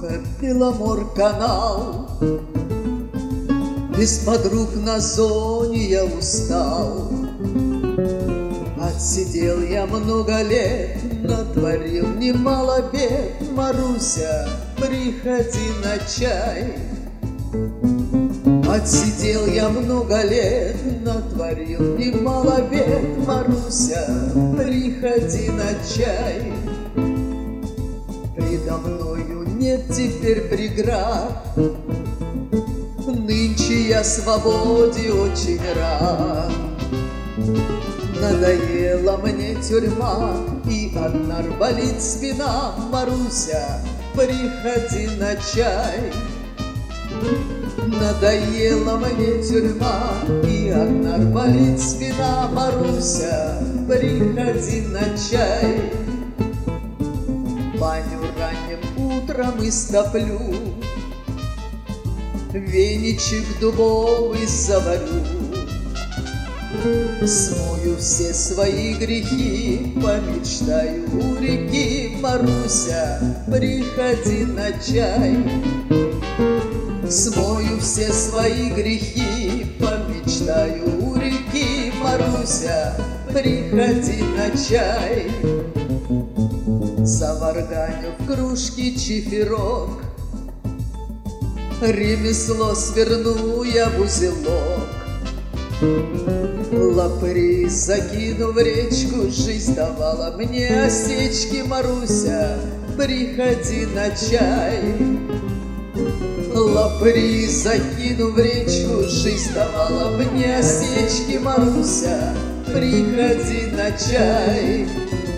сухо Беломор-канал. Без подруг на зоне я устал. Отсидел я много лет, натворил немало бед. Маруся, приходи на чай. Отсидел я много лет, натворил немало бед. Маруся, приходи на чай. Предо мною нет теперь преград, нынче я свободе очень рад. Надоела мне тюрьма, и от нар болит спина. Маруся, приходи на чай. Надоела мне тюрьма, и от нар болит спина. Маруся, приходи на чай. Баню ранним утром истоплю, веничек дубовый заварю. Смою все свои грехи, помечтаю у реки. Маруся, приходи на чай. Смою все свои грехи, помечтаю у реки. Маруся, приходи на чай. Заварганю в кружке чиферок, ремесло сверну я в узелок. Лапыри закину в речку, жизнь давала мне осечки. Маруся, приходи на чай. Лапыри закину в речку, жизнь давала мне осечки. Маруся, приходи на чай.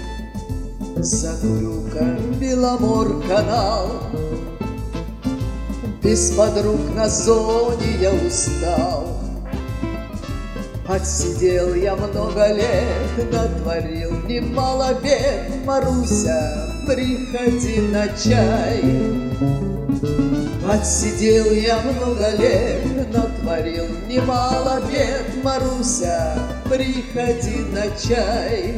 Закурю-ка Беломор-канал, без подруг на зоне я устал. Отсидел я много лет, натворил немало бед. Маруся, приходи на чай. Отсидел я много лет, натворил немало бед. Маруся, приходи на чай.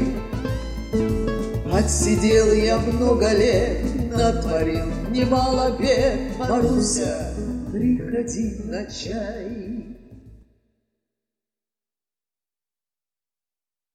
Отсидел я много лет, натворил немало бед. Маруся, приходи на чай.